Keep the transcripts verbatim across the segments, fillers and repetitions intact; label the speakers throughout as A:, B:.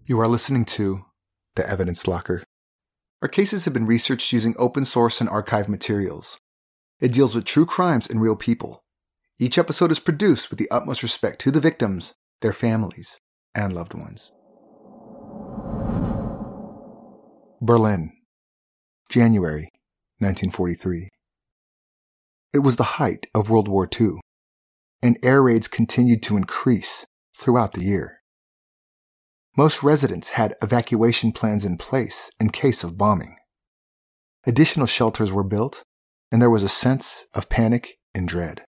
A: You are listening to The Evidence Locker. Our cases have been researched using open source and archived materials. It deals with true crimes and real people. Each episode is produced with the utmost respect to the victims, their families, and loved ones. Berlin, January nineteen forty-three. It was the height of World War Two, and air raids continued to increase throughout the year. Most residents had evacuation plans in place in case of bombing. Additional shelters were built, and there was a sense of panic and dread.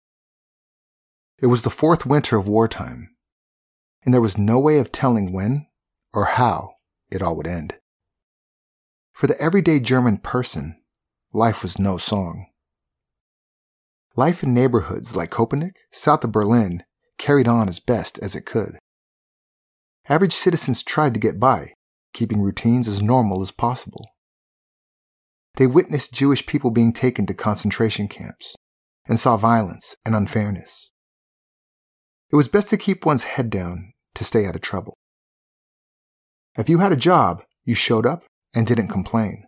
A: It was the fourth winter of wartime, and there was no way of telling when or how it all would end. For the everyday German person, life was no song. Life in neighborhoods like Köpenick, south of Berlin, carried on as best as it could. Average citizens tried to get by, keeping routines as normal as possible. They witnessed Jewish people being taken to concentration camps and saw violence and unfairness. It was best to keep one's head down to stay out of trouble. If you had a job, you showed up and didn't complain.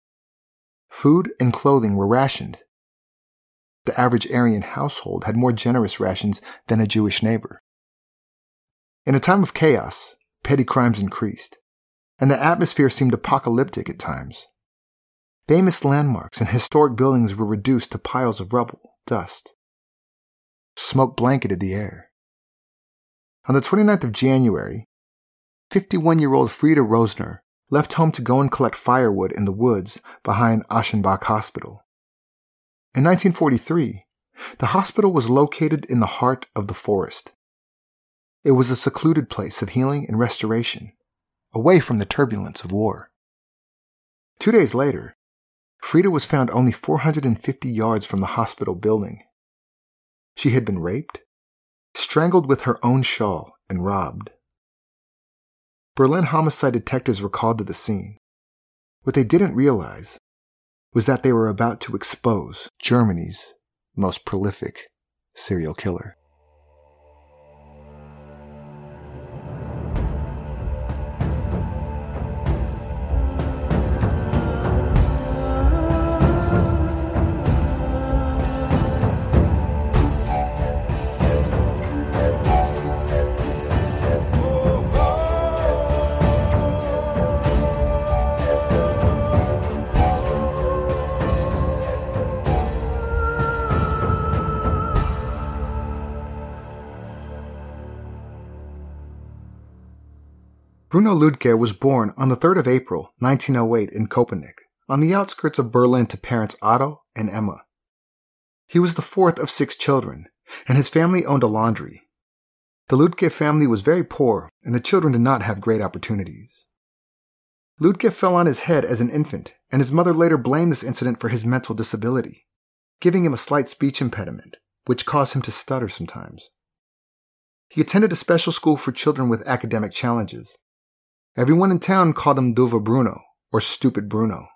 A: Food and clothing were rationed. The average Aryan household had more generous rations than a Jewish neighbor. In a time of chaos, petty crimes increased, and the atmosphere seemed apocalyptic at times. Famous landmarks and historic buildings were reduced to piles of rubble, dust. Smoke blanketed the air. On the twenty-ninth of January, fifty-one-year-old Frieda Rosner left home to go and collect firewood in the woods behind Aschenbach Hospital. In nineteen forty-three, the hospital was located in the heart of the forest. It was a secluded place of healing and restoration, away from the turbulence of war. Two days later, Frieda was found only four hundred fifty yards from the hospital building. She had been raped, strangled with her own shawl, and robbed. Berlin homicide detectives were called to the scene. What they didn't realize was that they were about to expose Germany's most prolific serial killer. Bruno Lüdke was born on the third of April, nineteen oh eight in Köpenick, on the outskirts of Berlin to parents Otto and Emma. He was the fourth of six children, and his family owned a laundry. The Lüdke family was very poor, and the children did not have great opportunities. Lüdke fell on his head as an infant, and his mother later blamed this incident for his mental disability, giving him a slight speech impediment, which caused him to stutter sometimes. He attended a special school for children with academic challenges. Everyone in town called him Doofe Bruno, or Stupid Bruno.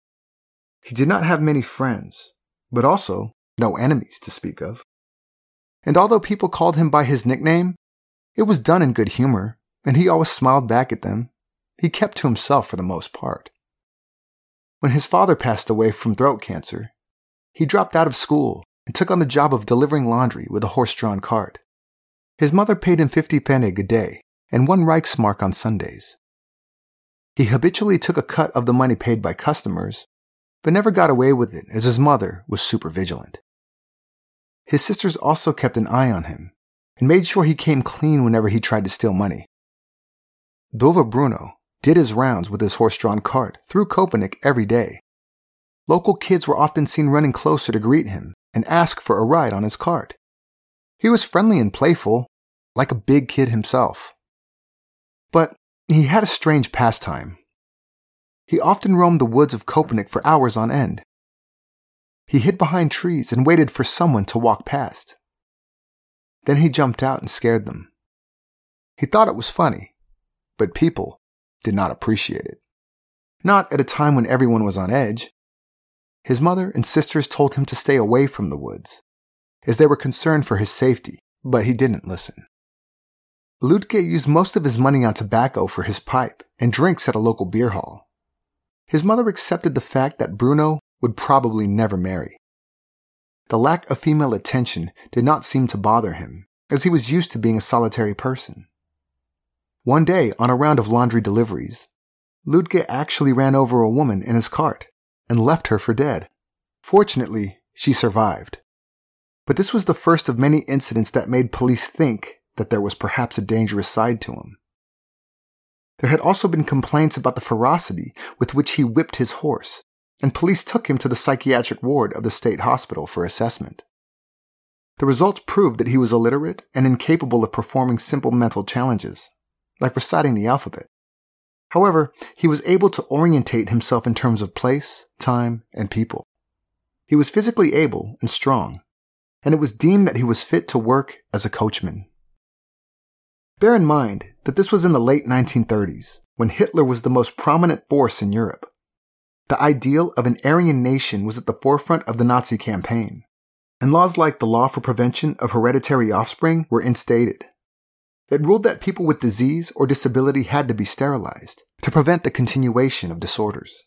A: He did not have many friends, but also no enemies to speak of. And although people called him by his nickname, it was done in good humor, and he always smiled back at them. He kept to himself for the most part. When his father passed away from throat cancer, he dropped out of school and took on the job of delivering laundry with a horse-drawn cart. His mother paid him fifty pfennig a day and one Reichsmark on Sundays. He habitually took a cut of the money paid by customers, but never got away with it as his mother was super vigilant. His sisters also kept an eye on him and made sure he came clean whenever he tried to steal money. Doofe Bruno did his rounds with his horse-drawn cart through Köpenick every day. Local kids were often seen running closer to greet him and ask for a ride on his cart. He was friendly and playful, like a big kid himself. But he had a strange pastime. He often roamed the woods of Köpenick for hours on end. He hid behind trees and waited for someone to walk past. Then he jumped out and scared them. He thought it was funny, but people did not appreciate it. Not at a time when everyone was on edge. His mother and sisters told him to stay away from the woods, as they were concerned for his safety, but he didn't listen. Lüdke used most of his money on tobacco for his pipe and drinks at a local beer hall. His mother accepted the fact that Bruno would probably never marry. The lack of female attention did not seem to bother him, as he was used to being a solitary person. One day, on a round of laundry deliveries, Lüdke actually ran over a woman in his cart and left her for dead. Fortunately, she survived. But this was the first of many incidents that made police think that there was perhaps a dangerous side to him. There had also been complaints about the ferocity with which he whipped his horse, and police took him to the psychiatric ward of the state hospital for assessment. The results proved that he was illiterate and incapable of performing simple mental challenges, like reciting the alphabet. However, he was able to orientate himself in terms of place, time, and people. He was physically able and strong, and it was deemed that he was fit to work as a coachman. Bear in mind that this was in the late nineteen thirties, when Hitler was the most prominent force in Europe. The ideal of an Aryan nation was at the forefront of the Nazi campaign, and laws like the Law for Prevention of Hereditary Offspring were instated. It ruled that people with disease or disability had to be sterilized to prevent the continuation of disorders.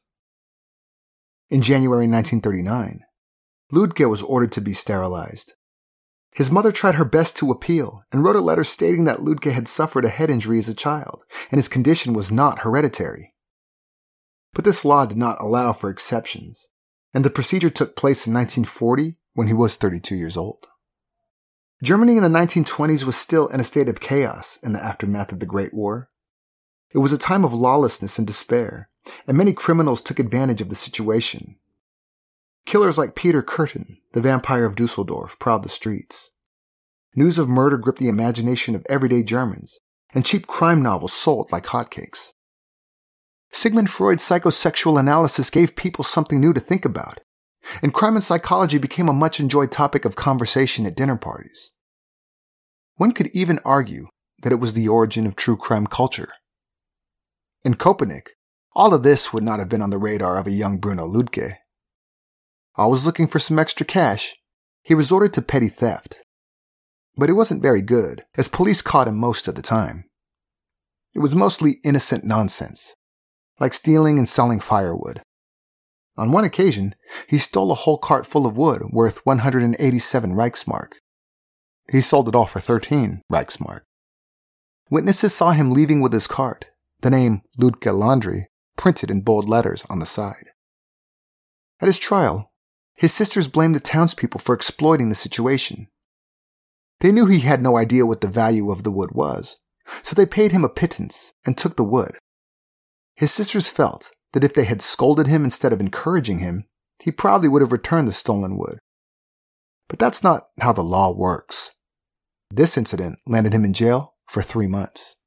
A: In January nineteen thirty-nine, Lüdke was ordered to be sterilized. His mother tried her best to appeal and wrote a letter stating that Lüdke had suffered a head injury as a child and his condition was not hereditary. But this law did not allow for exceptions, and the procedure took place in nineteen forty when he was thirty-two years old. Germany in the nineteen twenties was still in a state of chaos in the aftermath of the Great War. It was a time of lawlessness and despair, and many criminals took advantage of the situation. Killers like Peter Kürten, the vampire of Dusseldorf, prowled the streets. News of murder gripped the imagination of everyday Germans, and cheap crime novels sold like hotcakes. Sigmund Freud's psychosexual analysis gave people something new to think about, and crime and psychology became a much-enjoyed topic of conversation at dinner parties. One could even argue that it was the origin of true crime culture. In Köpenick, all of this would not have been on the radar of a young Bruno Lüdke. Always looking for some extra cash, he resorted to petty theft. But it wasn't very good, as police caught him most of the time. It was mostly innocent nonsense, like stealing and selling firewood. On one occasion, he stole a whole cart full of wood worth one hundred eighty-seven Reichsmark. He sold it all for thirteen Reichsmark. Witnesses saw him leaving with his cart, the name Lüdke Laundry printed in bold letters on the side. At his trial, his sisters blamed the townspeople for exploiting the situation. They knew he had no idea what the value of the wood was, so they paid him a pittance and took the wood. His sisters felt that if they had scolded him instead of encouraging him, he probably would have returned the stolen wood. But that's not how the law works. This incident landed him in jail for three months.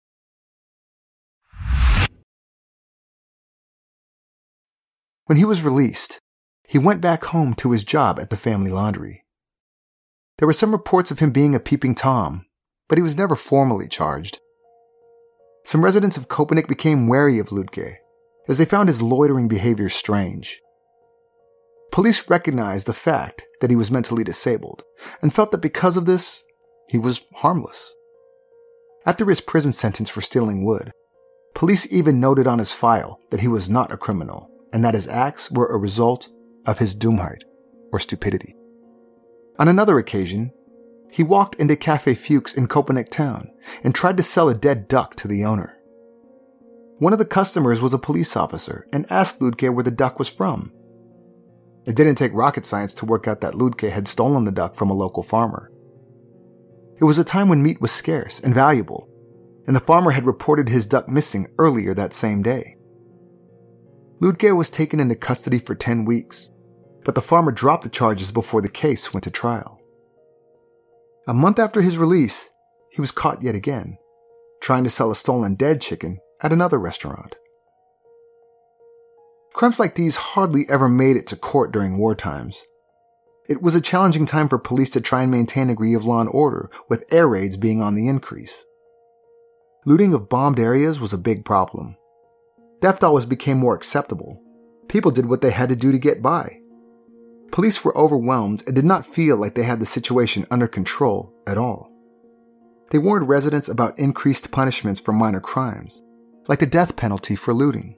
A: When he was released, he went back home to his job at the family laundry. There were some reports of him being a peeping Tom, but he was never formally charged. Some residents of Köpenick became wary of Lüdke, as they found his loitering behavior strange. Police recognized the fact that he was mentally disabled, and felt that because of this, he was harmless. After his prison sentence for stealing wood, police even noted on his file that he was not a criminal, and that his acts were a result of his Dummheit, or stupidity. On another occasion, he walked into Café Fuchs in Köpenick town and tried to sell a dead duck to the owner. One of the customers was a police officer and asked Lüdke where the duck was from. It didn't take rocket science to work out that Lüdke had stolen the duck from a local farmer. It was a time when meat was scarce and valuable, and the farmer had reported his duck missing earlier that same day. Lüdke was taken into custody for ten weeks, but the farmer dropped the charges before the case went to trial. A month after his release, he was caught yet again, trying to sell a stolen dead chicken at another restaurant. Crimes like these hardly ever made it to court during war times. It was a challenging time for police to try and maintain a degree of law and order, with air raids being on the increase. Looting of bombed areas was a big problem. Theft always became more acceptable. People did what they had to do to get by. Police were overwhelmed and did not feel like they had the situation under control at all. They warned residents about increased punishments for minor crimes, like the death penalty for looting.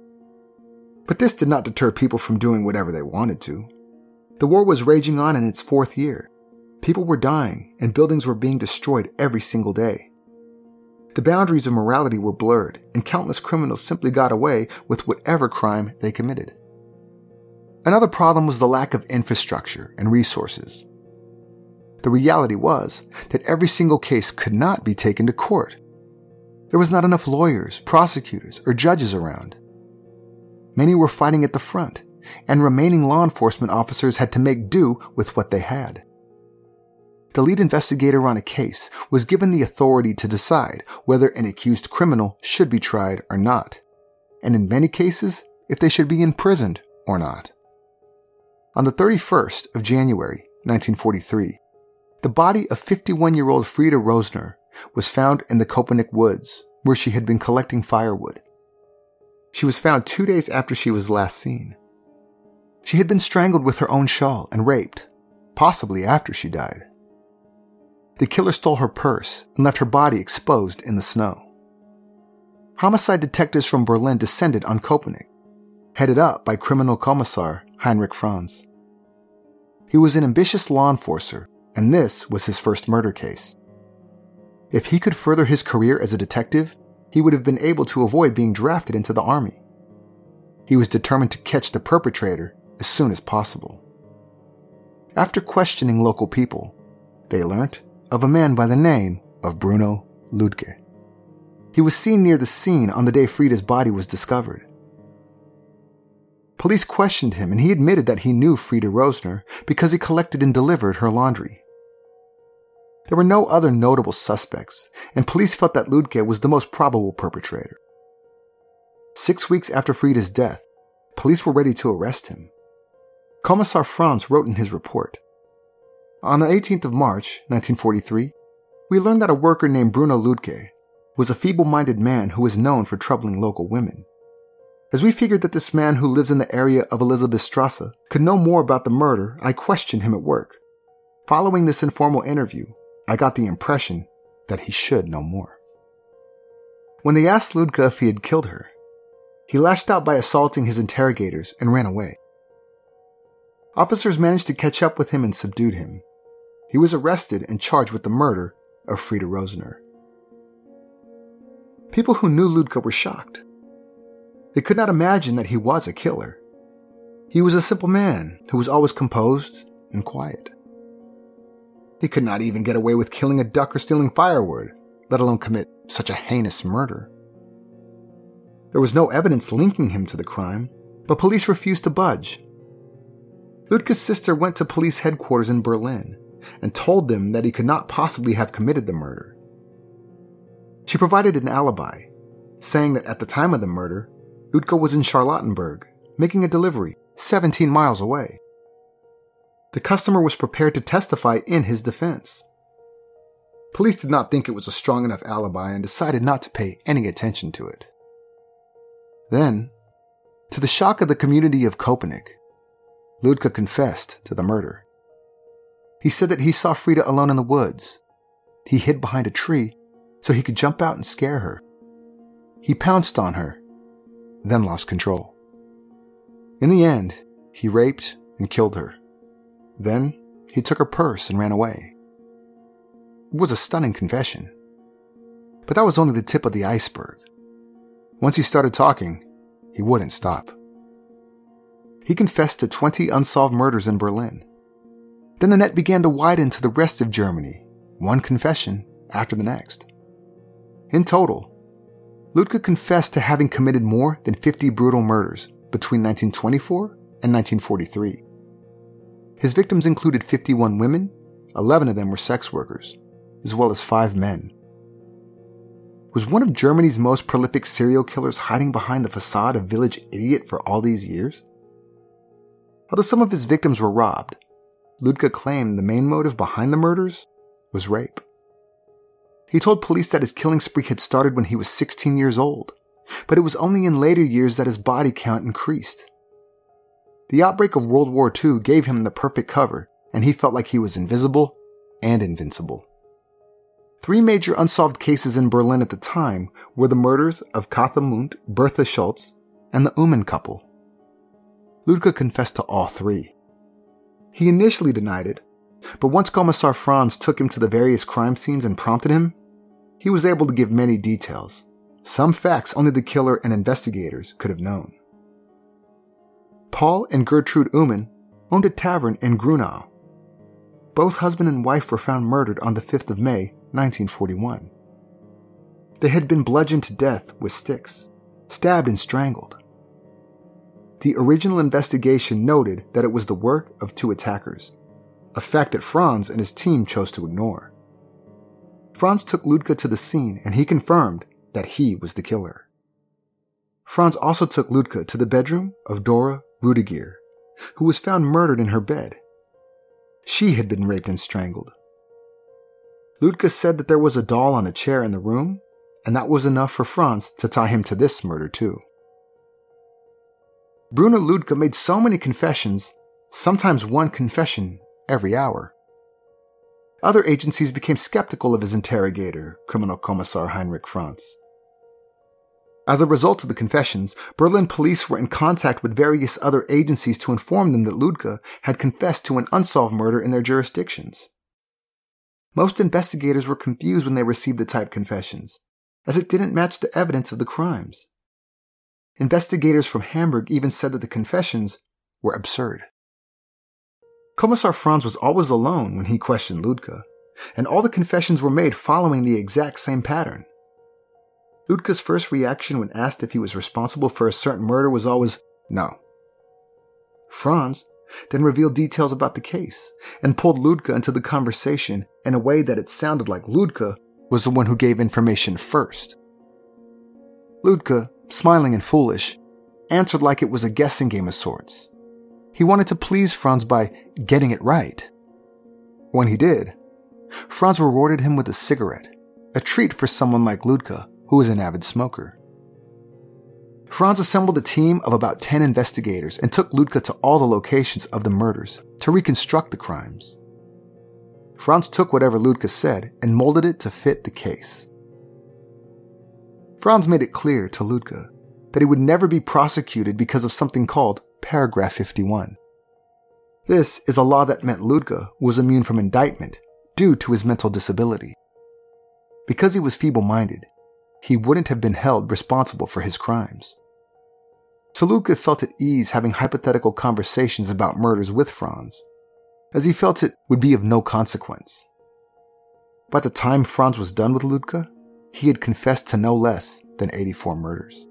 A: But this did not deter people from doing whatever they wanted to. The war was raging on in its fourth year. People were dying, and buildings were being destroyed every single day. The boundaries of morality were blurred, and countless criminals simply got away with whatever crime they committed. Another problem was the lack of infrastructure and resources. The reality was that every single case could not be taken to court. There was not enough lawyers, prosecutors, or judges around. Many were fighting at the front, and remaining law enforcement officers had to make do with what they had. The lead investigator on a case was given the authority to decide whether an accused criminal should be tried or not, and in many cases, if they should be imprisoned or not. On the thirty-first of January, nineteen forty-three, the body of fifty-one-year-old Frida Rosner was found in the Köpenick woods, where she had been collecting firewood. She was found two days after she was last seen. She had been strangled with her own shawl and raped, possibly after she died. The killer stole her purse and left her body exposed in the snow. Homicide detectives from Berlin descended on Köpenick, headed up by Criminal Commissar Heinrich Franz. He was an ambitious law enforcer, and this was his first murder case. If he could further his career as a detective, he would have been able to avoid being drafted into the army. He was determined to catch the perpetrator as soon as possible. After questioning local people, they learned of a man by the name of Bruno Lüdtke. He was seen near the scene on the day Frida's body was discovered. Police questioned him, and he admitted that he knew Frida Rosner because he collected and delivered her laundry. There were no other notable suspects, and police felt that Lüdtke was the most probable perpetrator. Six weeks after Frida's death, police were ready to arrest him. Commissar Franz wrote in his report, "On the eighteenth of March, nineteen forty-three, we learned that a worker named Bruno Lüdtke was a feeble-minded man who was known for troubling local women. As we figured that this man who lives in the area of Elisabethstrasse could know more about the murder, I questioned him at work. Following this informal interview, I got the impression that he should know more." When they asked Lüdtke if he had killed her, he lashed out by assaulting his interrogators and ran away. Officers managed to catch up with him and subdued him. He was arrested and charged with the murder of Frida Rosner. People who knew Lüdtke were shocked. They could not imagine that he was a killer. He was a simple man who was always composed and quiet. He could not even get away with killing a duck or stealing firewood, let alone commit such a heinous murder. There was no evidence linking him to the crime, but police refused to budge. Lüdtke's sister went to police headquarters in Berlin and told them that he could not possibly have committed the murder. She provided an alibi, saying that at the time of the murder, Lüdtke was in Charlottenburg, making a delivery seventeen miles away. The customer was prepared to testify in his defense. Police did not think it was a strong enough alibi and decided not to pay any attention to it. Then, to the shock of the community of Köpenick, Lüdtke confessed to the murder. He said that he saw Frida alone in the woods. He hid behind a tree so he could jump out and scare her. He pounced on her, then lost control. In the end, he raped and killed her. Then, he took her purse and ran away. It was a stunning confession. But that was only the tip of the iceberg. Once he started talking, he wouldn't stop. He confessed to twenty unsolved murders in Berlin. Then the net began to widen to the rest of Germany, one confession after the next. In total, Lüdtke confessed to having committed more than fifty brutal murders between nineteen twenty-four and nineteen forty-three. His victims included fifty-one women, eleven of them were sex workers, as well as five men. Was one of Germany's most prolific serial killers hiding behind the facade of village idiot for all these years? Although some of his victims were robbed, Lüdtke claimed the main motive behind the murders was rape. He told police that his killing spree had started when he was sixteen years old, but it was only in later years that his body count increased. The outbreak of World War Two gave him the perfect cover, and he felt like he was invisible and invincible. Three major unsolved cases in Berlin at the time were the murders of Katha Mundt, Bertha Schultz, and the Uman couple. Lüdke confessed to all three. He initially denied it, but once Kommissar Franz took him to the various crime scenes and prompted him, he was able to give many details, some facts only the killer and investigators could have known. Paul and Gertrude Uman owned a tavern in Grunau. Both husband and wife were found murdered on the fifth of May, nineteen forty-one. They had been bludgeoned to death with sticks, stabbed and strangled. The original investigation noted that it was the work of two attackers, a fact that Franz and his team chose to ignore. Franz took Lüdke to the scene and he confirmed that he was the killer. Franz also took Lüdke to the bedroom of Dora Rudiger, who was found murdered in her bed. She had been raped and strangled. Lüdke said that there was a doll on a chair in the room, and that was enough for Franz to tie him to this murder too. Bruno Lüdke made so many confessions, sometimes one confession every hour. Other agencies became skeptical of his interrogator, Criminal Commissar Heinrich Franz. As a result of the confessions, Berlin police were in contact with various other agencies to inform them that Lüdke had confessed to an unsolved murder in their jurisdictions. Most investigators were confused when they received the typed confessions, as it didn't match the evidence of the crimes. Investigators from Hamburg even said that the confessions were absurd. Kommissar Franz was always alone when he questioned Lüdke, and all the confessions were made following the exact same pattern. Lüdke's first reaction when asked if he was responsible for a certain murder was always no. Franz then revealed details about the case and pulled Lüdke into the conversation in a way that it sounded like Lüdke was the one who gave information first. Lüdke, smiling and foolish, answered like it was a guessing game of sorts. He wanted to please Franz by getting it right. When he did, Franz rewarded him with a cigarette, a treat for someone like Lüdke, who was an avid smoker. Franz assembled a team of about ten investigators and took Lüdke to all the locations of the murders to reconstruct the crimes. Franz took whatever Lüdke said and molded it to fit the case. Franz made it clear to Lüdke that he would never be prosecuted because of something called Paragraph fifty-one. This is a law that meant Lüdke was immune from indictment due to his mental disability. Because he was feeble-minded, he wouldn't have been held responsible for his crimes. So Lüdke felt at ease having hypothetical conversations about murders with Franz, as he felt it would be of no consequence. By the time Franz was done with Lüdke, he had confessed to no less than eighty-four murders.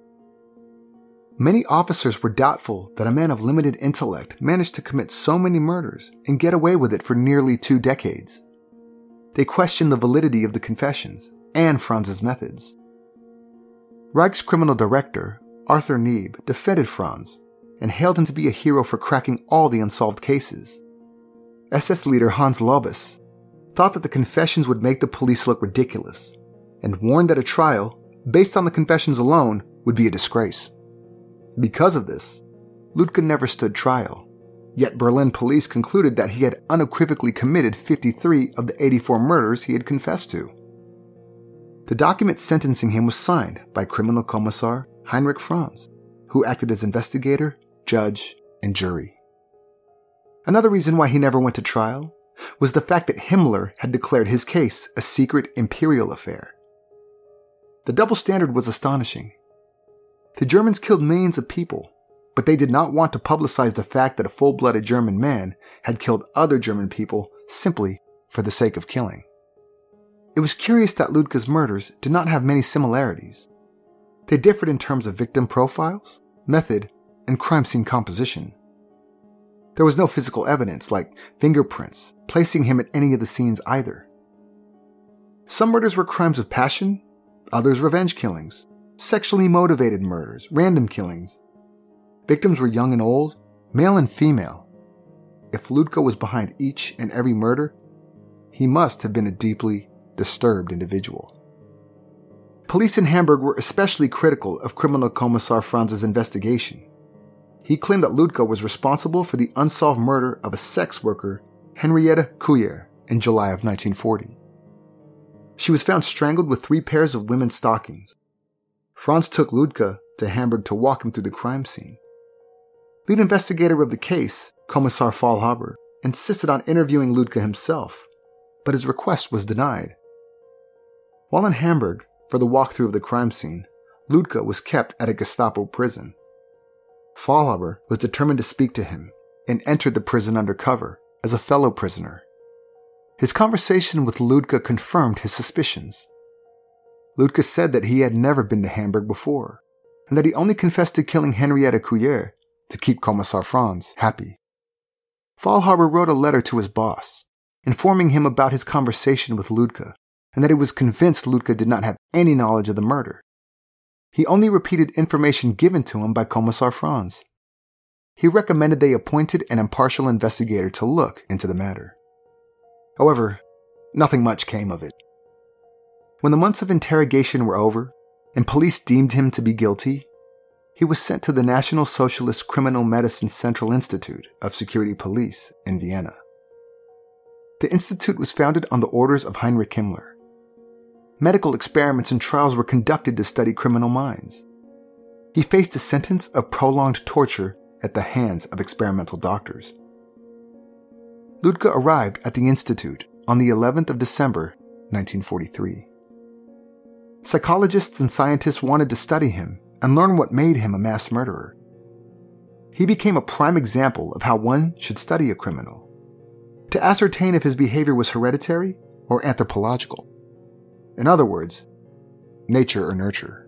A: Many officers were doubtful that a man of limited intellect managed to commit so many murders and get away with it for nearly two decades. They questioned the validity of the confessions and Franz's methods. Reichscriminal Director Arthur Nieb defended Franz and hailed him to be a hero for cracking all the unsolved cases. S S leader Hans Lobis thought that the confessions would make the police look ridiculous and warned that a trial, based on the confessions alone, would be a disgrace. Because of this, Lüdke never stood trial, yet Berlin police concluded that he had unequivocally committed fifty-three of the eighty-four murders he had confessed to. The document sentencing him was signed by Criminal Commissar Heinrich Franz, who acted as investigator, judge, and jury. Another reason why he never went to trial was the fact that Himmler had declared his case a secret imperial affair. The double standard was astonishing. The Germans killed millions of people, but they did not want to publicize the fact that a full-blooded German man had killed other German people simply for the sake of killing. It was curious that Lüdke's murders did not have many similarities. They differed in terms of victim profiles, method, and crime scene composition. There was no physical evidence like fingerprints placing him at any of the scenes either. Some murders were crimes of passion, others revenge killings, sexually motivated murders, random killings. Victims were young and old, male and female. If Lüdke was behind each and every murder, he must have been a deeply disturbed individual. Police in Hamburg were especially critical of Criminal Commissar Franz's investigation. He claimed that Lüdke was responsible for the unsolved murder of a sex worker, Henriette Kuyer, in July of nineteen forty. She was found strangled with three pairs of women's stockings. Franz took Ludka to Hamburg to walk him through the crime scene. Lead investigator of the case, Kommissar Faulhaber, insisted on interviewing Ludka himself, but his request was denied. While in Hamburg for the walkthrough of the crime scene, Ludka was kept at a Gestapo prison. Faulhaber was determined to speak to him and entered the prison undercover as a fellow prisoner. His conversation with Ludka confirmed his suspicions. Ludka said that he had never been to Hamburg before, and that he only confessed to killing Henrietta Couillère to keep Kommissar Franz happy. Faulhaber wrote a letter to his boss, informing him about his conversation with Ludka, and that he was convinced Ludka did not have any knowledge of the murder. He only repeated information given to him by Kommissar Franz. He recommended they appointed an impartial investigator to look into the matter. However, nothing much came of it. When the months of interrogation were over, and police deemed him to be guilty, he was sent to the National Socialist Criminal Medicine Central Institute of Security Police in Vienna. The institute was founded on the orders of Heinrich Himmler. Medical experiments and trials were conducted to study criminal minds. He faced a sentence of prolonged torture at the hands of experimental doctors. Ludka arrived at the institute on the eleventh of December, nineteen forty-three. Psychologists and scientists wanted to study him and learn what made him a mass murderer. He became a prime example of how one should study a criminal, to ascertain if his behavior was hereditary or anthropological. In other words, nature or nurture.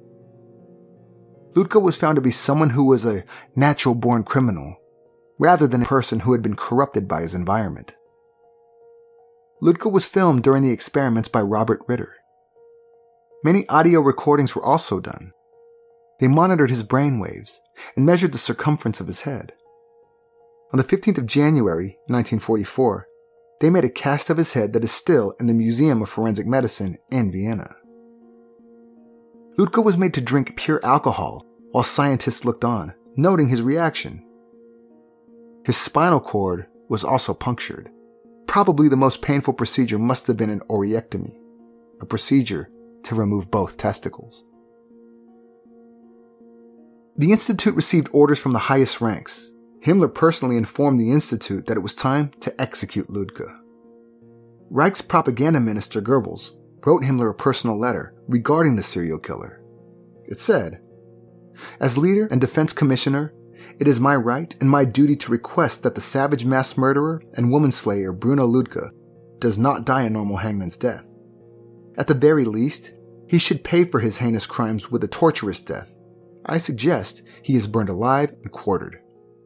A: Ludka was found to be someone who was a natural-born criminal, rather than a person who had been corrupted by his environment. Ludka was filmed during the experiments by Robert Ritter. Many audio recordings were also done. They monitored his brain waves and measured the circumference of his head. On the fifteenth of January, nineteen forty-four, they made a cast of his head that is still in the Museum of Forensic Medicine in Vienna. Ludka was made to drink pure alcohol while scientists looked on, noting his reaction. His spinal cord was also punctured. Probably the most painful procedure must have been an oreectomy, a procedure to remove both testicles. The institute received orders from the highest ranks. Himmler personally informed the institute that it was time to execute Ludka. Reich's propaganda minister Goebbels wrote Himmler a personal letter regarding the serial killer. It said, "As leader and defense commissioner, it is my right and my duty to request that the savage mass murderer and woman-slayer Bruno Ludka does not die a normal hangman's death. At the very least, he should pay for his heinous crimes with a torturous death. I suggest he is burned alive and quartered."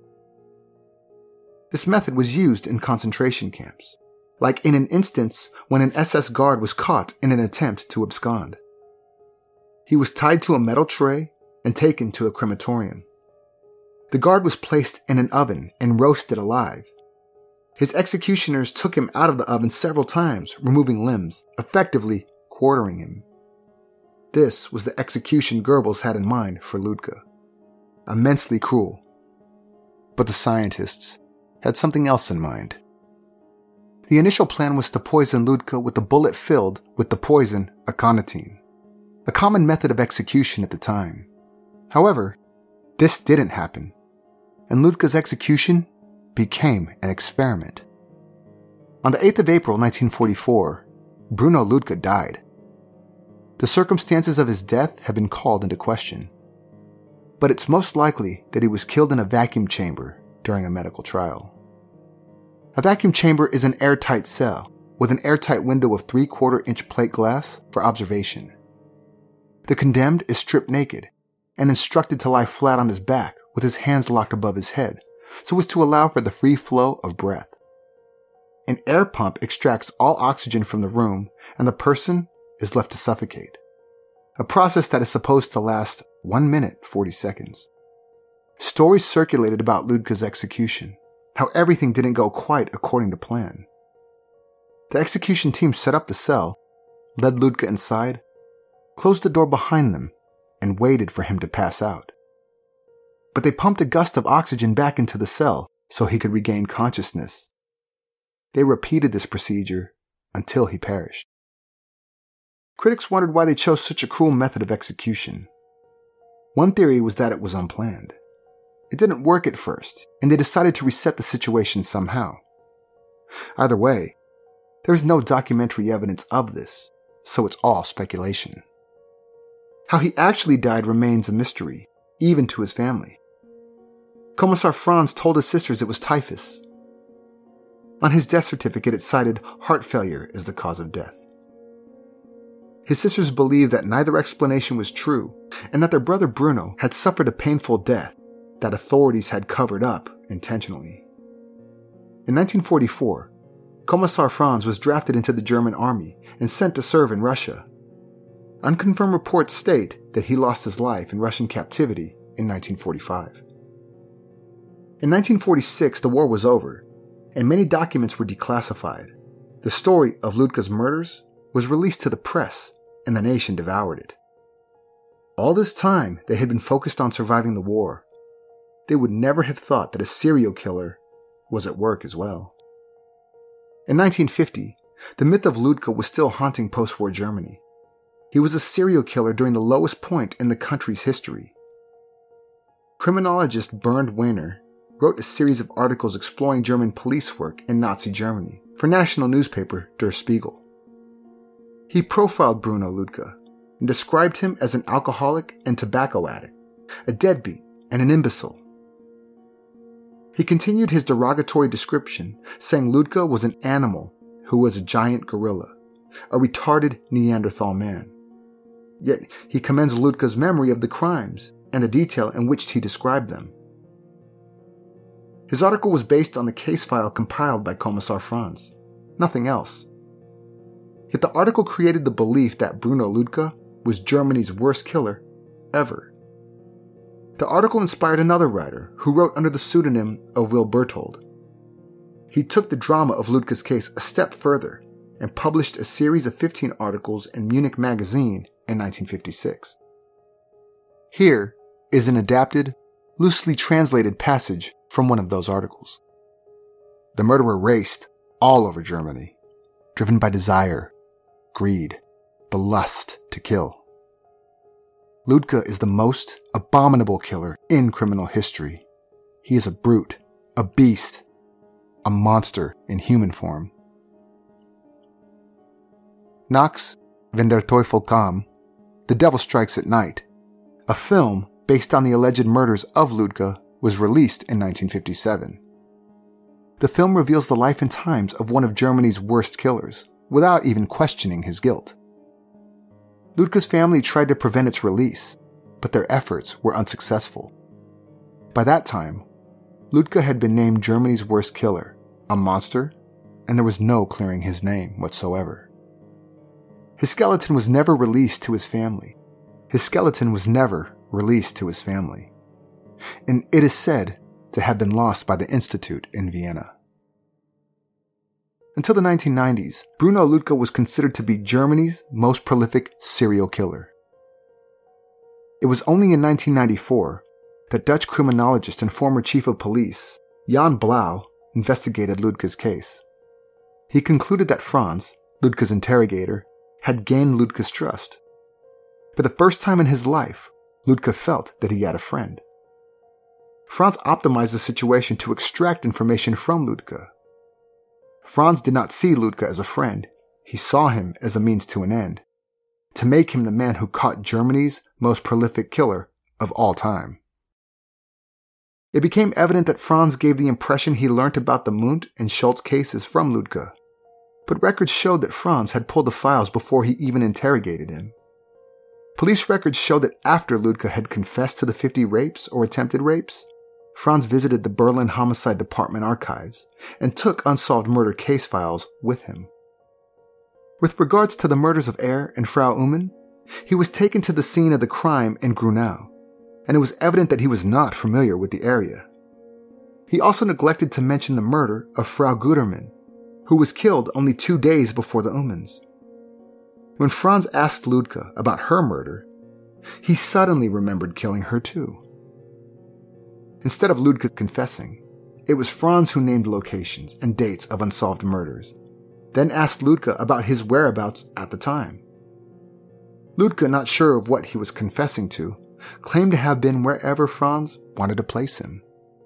A: This method was used in concentration camps, like in an instance when an S S guard was caught in an attempt to abscond. He was tied to a metal tray and taken to a crematorium. The guard was placed in an oven and roasted alive. His executioners took him out of the oven several times, removing limbs, effectively quartering him. This was the execution Goebbels had in mind for Ludka. Immensely cruel. But the scientists had something else in mind. The initial plan was to poison Ludka with a bullet filled with the poison aconitine, a common method of execution at the time. However, this didn't happen, and Ludka's execution became an experiment. On the eighth of April nineteen forty-four, Bruno Ludka died. The circumstances of his death have been called into question, but it's most likely that he was killed in a vacuum chamber during a medical trial. A vacuum chamber is an airtight cell with an airtight window of three-quarter inch plate glass for observation. The condemned is stripped naked and instructed to lie flat on his back with his hands locked above his head so as to allow for the free flow of breath. An air pump extracts all oxygen from the room and the person is left to suffocate, a process that is supposed to last one minute forty seconds. Stories circulated about Ludka's execution, how everything didn't go quite according to plan. The execution team set up the cell, led Ludka inside, closed the door behind them, and waited for him to pass out. But they pumped a gust of oxygen back into the cell so he could regain consciousness. They repeated this procedure until he perished. Critics wondered why they chose such a cruel method of execution. One theory was that it was unplanned. It didn't work at first, and they decided to reset the situation somehow. Either way, there is no documentary evidence of this, so it's all speculation. How he actually died remains a mystery, even to his family. Commissar Franz told his sisters it was typhus. On his death certificate, it cited heart failure as the cause of death. His sisters believed that neither explanation was true, and that their brother Bruno had suffered a painful death that authorities had covered up intentionally. In nineteen forty-four, Commissar Franz was drafted into the German army and sent to serve in Russia. Unconfirmed reports state that he lost his life in Russian captivity in nineteen forty-five. In nineteen forty-six, the war was over, and many documents were declassified. The story of Ludka's murders was released to the press, and the nation devoured it. All this time, they had been focused on surviving the war. They would never have thought that a serial killer was at work as well. In nineteen fifty, the myth of Ludka was still haunting post-war Germany. He was a serial killer during the lowest point in the country's history. Criminologist Bernd Wehner wrote a series of articles exploring German police work in Nazi Germany for national newspaper Der Spiegel. He profiled Bruno Ludka and described him as an alcoholic and tobacco addict, a deadbeat, and an imbecile. He continued his derogatory description, saying Ludka was an animal who was a giant gorilla, a retarded Neanderthal man. Yet he commends Ludka's memory of the crimes and the detail in which he described them. His article was based on the case file compiled by Commissar Franz, nothing else. Yet the article created the belief that Bruno Ludka was Germany's worst killer ever. The article inspired another writer who wrote under the pseudonym of Will Berthold. He took the drama of Ludka's case a step further and published a series of fifteen articles in Munich Magazine in nineteen fifty-six. Here is an adapted, loosely translated passage from one of those articles. The murderer raced all over Germany, driven by desire, greed, the lust to kill. Ludka is the most abominable killer in criminal history. He is a brute, a beast, a monster in human form. Nachts, wenn der Teufel kam, The Devil Strikes at Night, a film based on the alleged murders of Ludka, was released in nineteen fifty-seven. The film reveals the life and times of one of Germany's worst killers, without even questioning his guilt. Ludka's family tried to prevent its release, but their efforts were unsuccessful. By that time, Ludka had been named Germany's worst killer, a monster, and there was no clearing his name whatsoever. His skeleton was never released to his family. His skeleton was never released to his family. And it is said to have been lost by the Institute in Vienna. Until the nineteen nineties, Bruno Ludka was considered to be Germany's most prolific serial killer. It was only in nineteen ninety-four that Dutch criminologist and former chief of police, Jan Blau, investigated Ludka's case. He concluded that Franz, Ludka's interrogator, had gained Ludka's trust. For the first time in his life, Ludka felt that he had a friend. Franz optimized the situation to extract information from Ludka. Franz did not see Ludka as a friend. He saw him as a means to an end, to make him the man who caught Germany's most prolific killer of all time. It became evident that Franz gave the impression he learnt about the Mundt and Schultz cases from Ludka, but records showed that Franz had pulled the files before he even interrogated him. Police records show that after Ludka had confessed to the fifty rapes or attempted rapes, Franz visited the Berlin Homicide Department archives and took unsolved murder case files with him. With regards to the murders of Er and Frau Uman, he was taken to the scene of the crime in Grunau, and it was evident that he was not familiar with the area. He also neglected to mention the murder of Frau Gutermann, who was killed only two days before the Umans. When Franz asked Ludka about her murder, he suddenly remembered killing her too. Instead of Ludka confessing, it was Franz who named locations and dates of unsolved murders, then asked Ludka about his whereabouts at the time. Ludka, not sure of what he was confessing to, claimed to have been wherever Franz wanted to place him.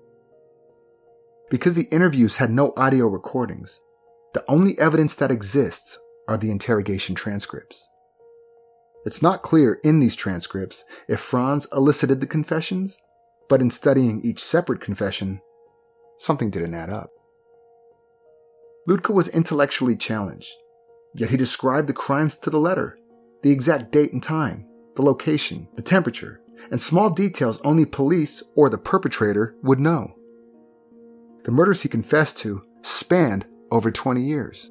A: Because the interviews had no audio recordings, the only evidence that exists are the interrogation transcripts. It's not clear in these transcripts if Franz elicited the confessions, but in studying each separate confession, something didn't add up. Ludka was intellectually challenged, yet he described the crimes to the letter, the exact date and time, the location, the temperature, and small details only police or the perpetrator would know. The murders he confessed to spanned over twenty years.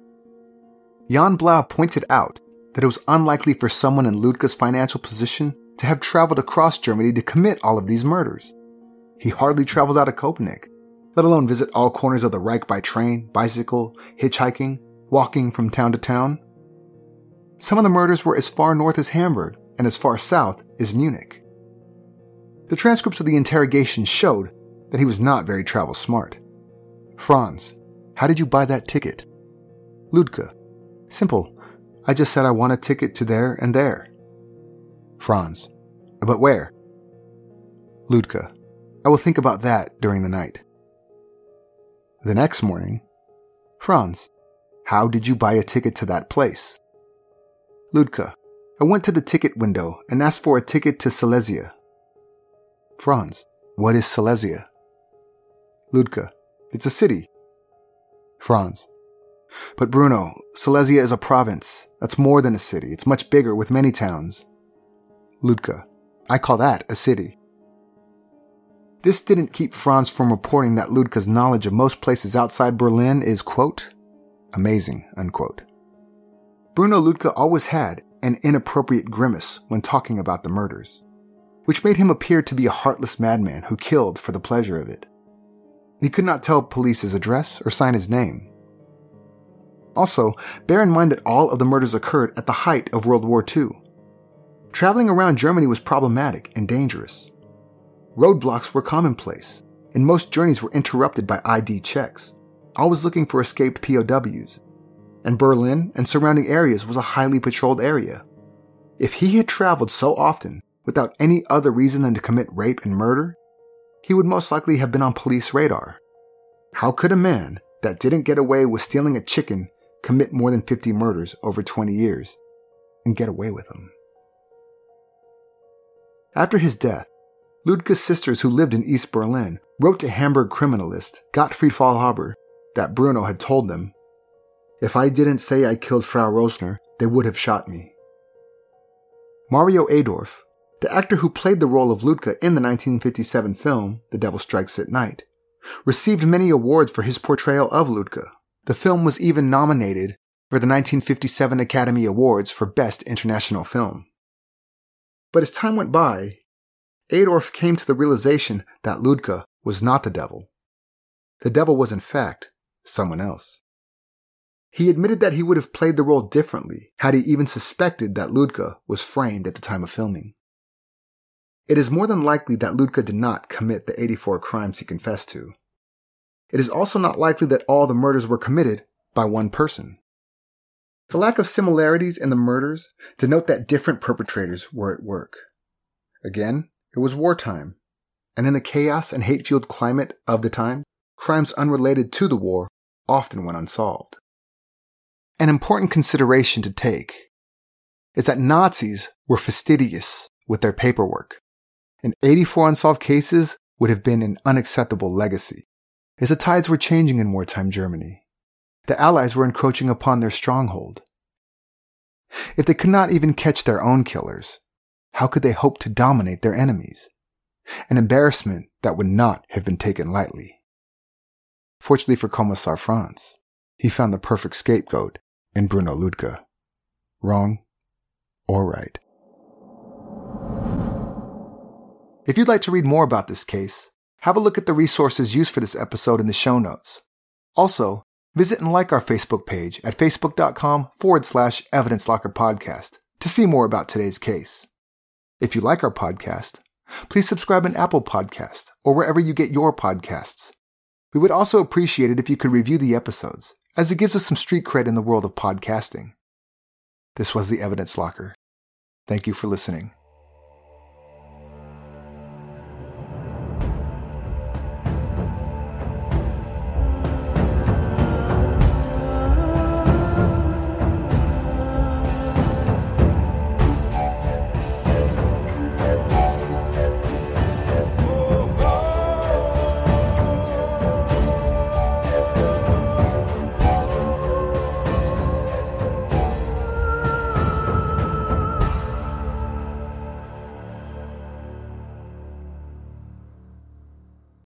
A: Jan Blau pointed out that it was unlikely for someone in Ludka's financial position to have traveled across Germany to commit all of these murders. He hardly traveled out of Copenhagen, let alone visit all corners of the Reich by train, bicycle, hitchhiking, walking from town to town. Some of the murders were as far north as Hamburg and as far south as Munich. The transcripts of the interrogation showed that he was not very travel smart. Franz, how did you buy that ticket? Ludka, simple. I just said I want a ticket to there and there. Franz, but where? Ludka, I will think about that during the night. The next morning, Franz, how did you buy a ticket to that place? Ludka, I went to the ticket window and asked for a ticket to Silesia. Franz, what is Silesia? Ludka, it's a city. Franz, but Bruno, Silesia is a province. That's more than a city. It's much bigger with many towns. Ludka, I call that a city. This didn't keep Franz from reporting that Ludka's knowledge of most places outside Berlin is, quote, amazing, unquote. Bruno Ludka always had an inappropriate grimace when talking about the murders, which made him appear to be a heartless madman who killed for the pleasure of it. He could not tell police his address or sign his name. Also, bear in mind that all of the murders occurred at the height of World War Two. Traveling around Germany was problematic and dangerous. Roadblocks were commonplace, and most journeys were interrupted by I D checks, always looking for escaped P O Ws. And Berlin and surrounding areas was a highly patrolled area. If he had traveled so often without any other reason than to commit rape and murder, he would most likely have been on police radar. How could a man that didn't get away with stealing a chicken commit more than fifty murders over twenty years and get away with them? After his death, Ludka's sisters who lived in East Berlin wrote to Hamburg criminalist Gottfried Faulhaber that Bruno had told them, "If I didn't say I killed Frau Rosner, they would have shot me." Mario Adorf, the actor who played the role of Ludka in the nineteen fifty-seven film The Devil Strikes at Night, received many awards for his portrayal of Ludka. The film was even nominated for the nineteen fifty-seven Academy Awards for Best International Film. But as time went by, Adorf came to the realization that Ludka was not the devil. The devil was in fact someone else. He admitted that he would have played the role differently had he even suspected that Ludka was framed at the time of filming. It is more than likely that Ludka did not commit the eighty-four crimes he confessed to. It is also not likely that all the murders were committed by one person. The lack of similarities in the murders denote that different perpetrators were at work. Again, it was wartime, and in the chaos and hate-fueled climate of the time, crimes unrelated to the war often went unsolved. An important consideration to take is that Nazis were fastidious with their paperwork, and eighty-four unsolved cases would have been an unacceptable legacy, as the tides were changing in wartime Germany. The Allies were encroaching upon their stronghold. If they could not even catch their own killers, how could they hope to dominate their enemies? An embarrassment that would not have been taken lightly. Fortunately for Kommissar Franz, he found the perfect scapegoat in Bruno Ludka. Wrong or right. If you'd like to read more about this case, have a look at the resources used for this episode in the show notes. Also, visit and like our Facebook page at facebook.com forward slash Evidence Locker Podcast to see more about today's case. If you like our podcast, please subscribe on Apple Podcast or wherever you get your podcasts. We would also appreciate it if you could review the episodes, as it gives us some street cred in the world of podcasting. This was the Evidence Locker. Thank you for listening.